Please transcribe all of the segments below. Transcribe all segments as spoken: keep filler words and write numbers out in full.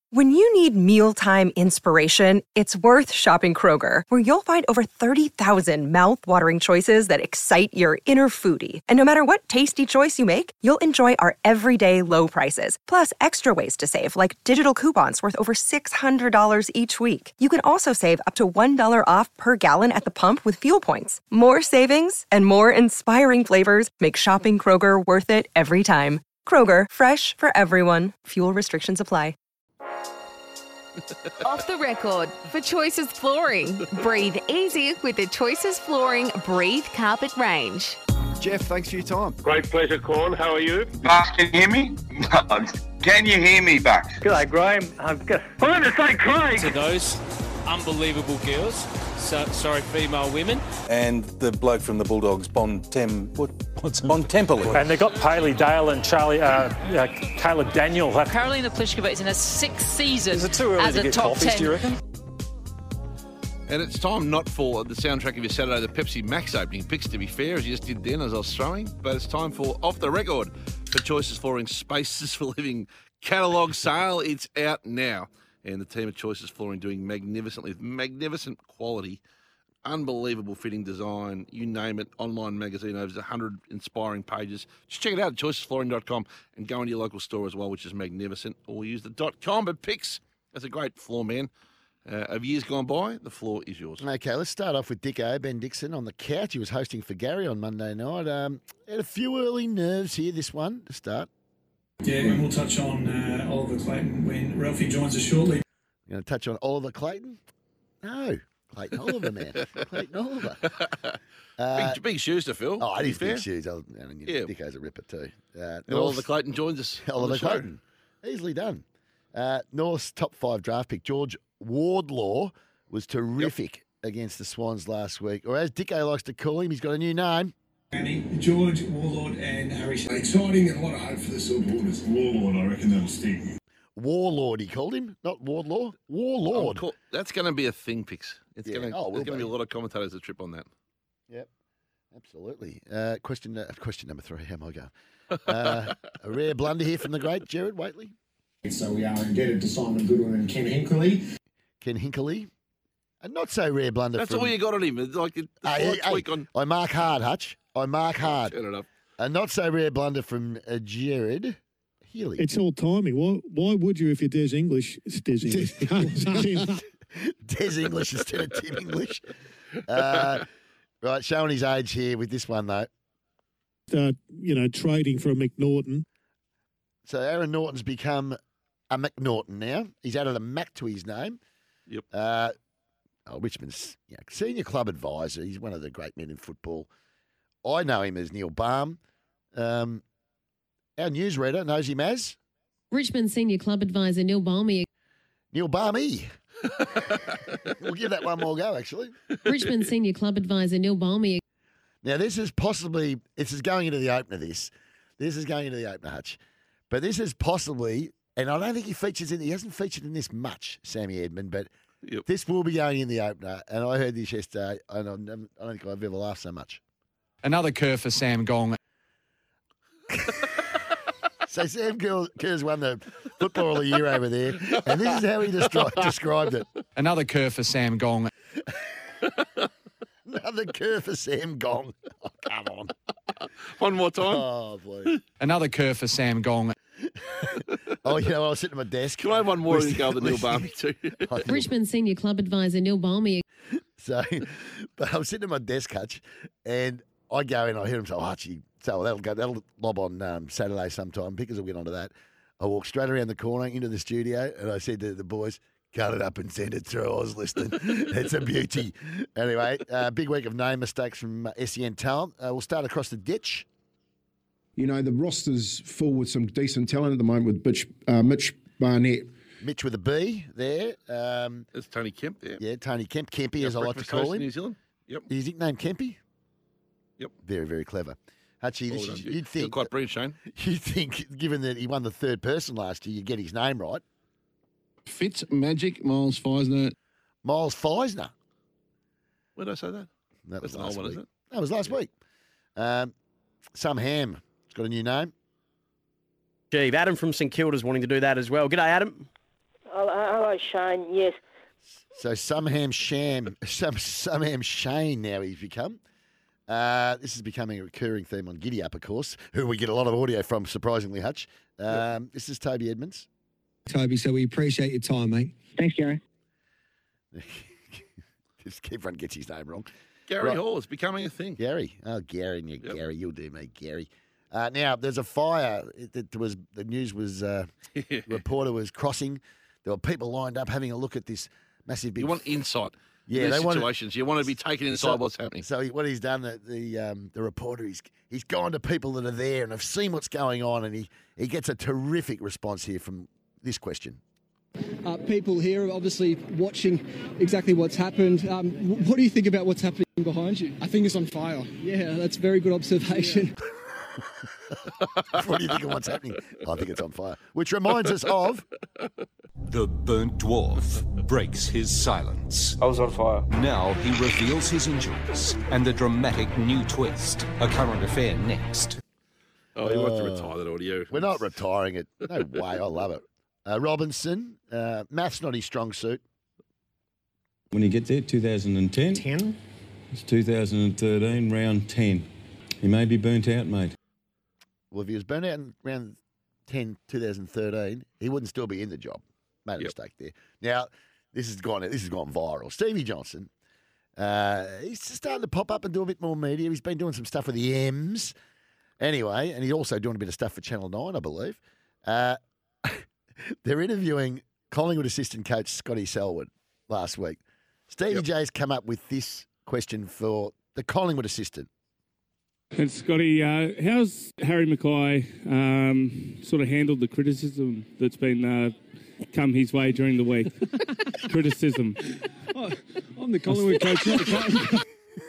When you need mealtime inspiration, it's worth shopping Kroger, where you'll find over thirty thousand mouth-watering choices that excite your inner foodie. And no matter what tasty choice you make, you'll enjoy our everyday low prices, plus extra ways to save, like digital coupons worth over six hundred dollars each week. You can also save up to one dollar off per gallon at the pump with fuel points. More savings and more inspiring flavors make shopping Kroger worth it every time. Kroger, fresh for everyone. Fuel restrictions apply. Off the record for Choices Flooring. Breathe easy with the Choices Flooring Breathe Carpet range. Jeff, thanks for your time. Great pleasure, Corn. How are you? Bucks, can you hear me? Can you hear me, Bucks? G'day, Graham. I've got... I want to say Craig. To those unbelievable girls, so, sorry, female women. And the bloke from the Bulldogs, Bontem... What? Bontempelli. And they've got Paley Dale and Charlie, uh, uh, Caleb Daniel. Karolina Pliskova is in her sixth season Is it too early as to a get top coffees, ten. do you reckon? And it's time not for the soundtrack of your Saturday, the Pepsi Max opening picks, to be fair, as you just did then as I was throwing. But it's time for Off the Record for Choices Flooring Spaces for Living catalogue sale. It's out now. And the team of Choices Flooring doing magnificently, magnificent quality, unbelievable fitting design, you name it, online magazine, over one hundred inspiring pages. Just check it out at choices flooring dot com and go into your local store as well, which is magnificent. Or use the .com, but Picks, as a great floor man. Uh, of years gone by, the floor is yours. Okay, let's start off with Dicko, Ben Dixon, on the couch. He was hosting for Gary on Monday night. Um, had a few early nerves here, this one, to start. Yeah, and we'll touch on uh, Oliver Clayton when Ralphie joins us shortly. You're going to touch on Oliver Clayton? No. Clayton Oliver, man. Clayton Oliver. Uh, big, big shoes to fill. Oh, it is fair. big shoes. I mean, Yeah. Dicko's a ripper too. Uh, And Oliver Clayton joins us. on Oliver the show. Clayton. Easily done. Uh, North's top five draft pick, George Wardlaw, was terrific against the Swans last week. Or as Dicko likes to call him, he's got a new name. Andy, George, Warlord and Harry. Exciting and a lot of hope for the supporters. Warlord, I reckon that'll stick. Warlord, he called him, not Wardlaw. Warlord. Call, that's going to be a thing, Picks. It's Yeah. going to. Oh, it will there's going to be. be a lot of commentators that trip on that. Yep, absolutely. Uh, question uh, question number three, how am I going? Uh, a rare blunder here from the great Gerard Waitley. So we are indebted to Simon Goodwin and Ken Hinkley. Ken Hinkley. A not so rare blunder That's from... all you got on him. It's like the Hey, slight hey, tweak on. I mark hard, Hutch. I mark hard. Turn it up. A not so rare blunder from uh, Jared Healy. It's all timing. Why, why would you if you're Des English? It's Des English. Des English instead of Tim English. Uh, right, showing his age here with this one, though. Start, you know, trading for a McNaughton. So Aaron Norton's become a McNaughton now. He's added a Mac to his name. Yep. Uh, oh, Richmond's you know, senior club advisor. He's one of the great men in football. I know him as Neil Baum. Um, our newsreader knows him as Richmond Senior Club Advisor Neil Balmy. Neil Balmy. We'll give that one more go, actually. Richmond Senior Club Advisor Neil Balmy. Now, this is possibly, this is going into the opener, this. This is going into the opener, Hutch. But this is possibly, and I don't think he features in, he hasn't featured in this much, Sammy Edmund, but Yep. this will be going in the opener. And I heard this yesterday, and I don't I don't think I've ever laughed so much. Another curve for Sam Gong. So Sam Kerr, Kerr's won the Footballer of the Year over there, and this is how he destri- described it. Another curve for Sam Gong. Another curve for Sam Gong. Oh, come on. One more time. Oh, please. Another curve for Sam Gong. Oh, you know, I was sitting at my desk. Can I have one more and go with Neil Balmy too? Richmond Senior Club Advisor Neil Balmy. So, but I was sitting at my desk, Hutch, and I go in, I hear him say, oh, Hutchie, so that'll go, that'll lob on um, Saturday sometime. Pickers will get onto that. I walked straight around the corner into the studio, and I said to the boys, cut it up and send it through. I was listening. It's a beauty. Anyway, uh, big week of name mistakes from uh, S E N talent. Uh, we'll start across the ditch. You know, the roster's full with some decent talent at the moment with Mitch, uh, Mitch Barnett. Mitch with a B there. Um, There's Tony Kemp there. yeah, Tony Kemp. Kempy, Yeah, as I like to breakfast call host in him. New Zealand. Yep. Is his nickname Kempy? Yep. Very, very clever. Hutchie, Well this done, is, Jim. you'd think, You're quite brilliant, Shane. you'd think, given that he won the third person last year, you'd get his name right. Fitz Magic, Miles Feisner. Miles Feisner. Where did I say that? That was That's an last old one, week. isn't it? That was last week. Um, Sam Ham. It's got a new name. Gee, Adam from St Kilda's wanting to do that as well. G'day, Adam. Hello, Shane. Yes. So Sumham Sham, some Sumham Shane now he's become. Uh, this is becoming a recurring theme on Giddy Up, of course, who we get a lot of audio from, surprisingly, Hutch. Um, yep. This is Toby Edmonds. Toby, so we appreciate your time, mate. Thanks, Gary. Just everyone gets his name wrong. Gary Right. Hall is becoming a thing. Gary. Oh, Gary. Yeah, Yep. Gary, you'll do me, Gary. Uh, now, there's a fire. It, it was The news was, uh, reporter was crossing. There were people lined up having a look at this massive big... You want insight. Yeah, in they these want situations. You want to be taken inside so, what's happening. So he- what he's done, the the, um, the reporter, he's he's gone to people that are there and have seen what's going on, and he, he gets a terrific response here from this question. Uh, people here are obviously watching exactly what's happened. Um, wh- what do you think about what's happening behind you? I think it's on fire. Yeah, that's a very good observation. What do you think of what's happening? I think it's on fire. Which reminds us of... The burnt dwarf breaks his silence. I was on fire. Now he reveals his injuries and the dramatic new twist. A current affair next. Oh, you want to Uh, retire that audio. We're not retiring it. No way. I love it. Uh, Robinson, uh, math's not his strong suit. When you get there, two thousand ten. ten? It's two thousand thirteen, round ten. You may be burnt out, mate. Well, if he was burnt out in round ten, twenty thirteen, he wouldn't still be in the job. Made a Yep. mistake there. Now, this has gone this has gone viral. Stevie Johnson, uh, he's starting to pop up and do a bit more media. He's been doing some stuff with the M's. Anyway, and he's also doing a bit of stuff for Channel nine, I believe. Uh, they're interviewing Collingwood assistant coach Scotty Selwood last week. Stevie Yep. J's come up with this question for the Collingwood assistant. And Scotty, uh, how's Harry Mackay um, sort of handled the criticism that's been uh, come his way during the week? Criticism. Oh, I'm the Collingwood coach, not the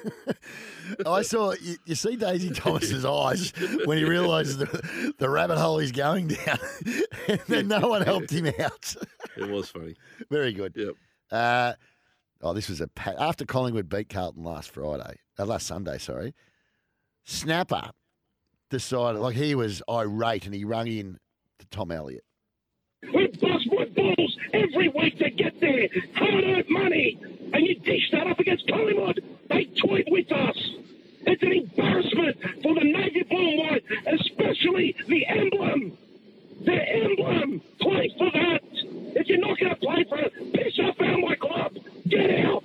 I saw, you, you see Daisy Thomas's eyes when he realises the, the rabbit hole he's going down, and then no one helped him out. It was funny. Very good. Yep. Uh, oh, this was a pa- after Collingwood beat Carlton last Friday, uh, last Sunday, sorry. Snapper decided, like he was irate, and he rung in to Tom Elliott. We bust my balls every week to get there. Hard-earned money. And you dish that up against Collingwood. They toyed with us. It's an embarrassment for the navy blue and white, especially the emblem. The emblem. Play for that. If you're not going to play for it, piss off out of my club. Get out.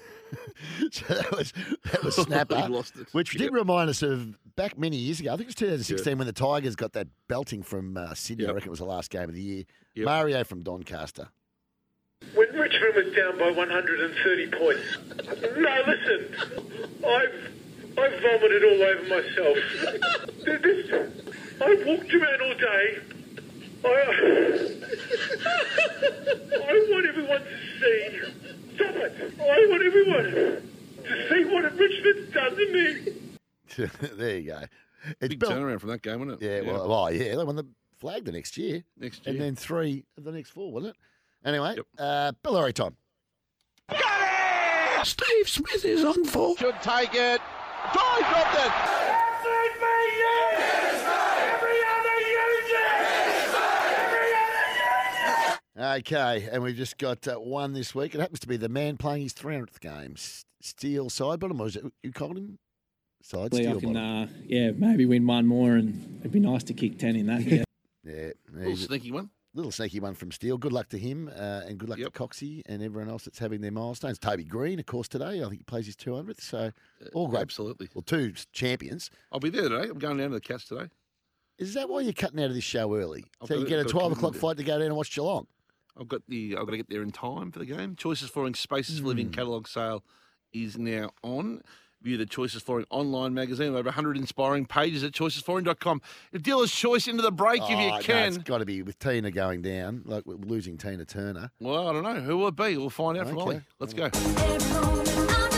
So that was that was Snapper, He lost it. which did Yep. remind us of back many years ago. I think it was twenty sixteen when the Tigers got that belting from uh, Sydney. I Yep. reckon it was the last game of the year. Yep. Mario from Doncaster. When Richmond was down by one hundred thirty points. No, listen. I've I've vomited all over myself. This, this, I walked around all day. I, I want everyone to see. Stop it. I want everyone to see what Richmond's done to me. There you go. It's Big Bill- turnaround from that game, wasn't it? Yeah, well, well, yeah, they won the flag the next year. Next year. And then three of the next four, wasn't it? Anyway, uh, Billary time. Steve Smith is on full. Should take it. Try dropped it. Okay, and we've just got uh, one this week. It happens to be the man playing his three hundredth game. S- Steel Sidebottom, was it you called him? Side Hopefully Steel I can, Bottom. uh, yeah, maybe win one more, and it'd be nice to kick ten in that. Yeah. Yeah, Little he's a sneaky one. little sneaky one from Steel. Good luck to him, uh, and good luck Yep. to Coxie and everyone else that's having their milestones. Toby Green, of course, today. I think he plays his two hundredth. So all great. Absolutely. Well, two champions. I'll be there today. I'm going down to the Cats today. Is that why you're cutting out of this show early? I've so got you a- get a got a twelve o'clock commitment. flight to go down and watch Geelong? I've got the. I've got to get there in time for the game. Choices Flooring Spaces for Living Hmm. catalogue sale is now on. View the Choices Flooring online magazine with over one hundred inspiring pages at choices flooring dot com. A dealer's choice into the break if Oh, you no, can. it's got to be with Tina going down, like we're losing Tina Turner. Well, I don't know. Who will it be? We'll find out from Okay. Ollie. Let's go.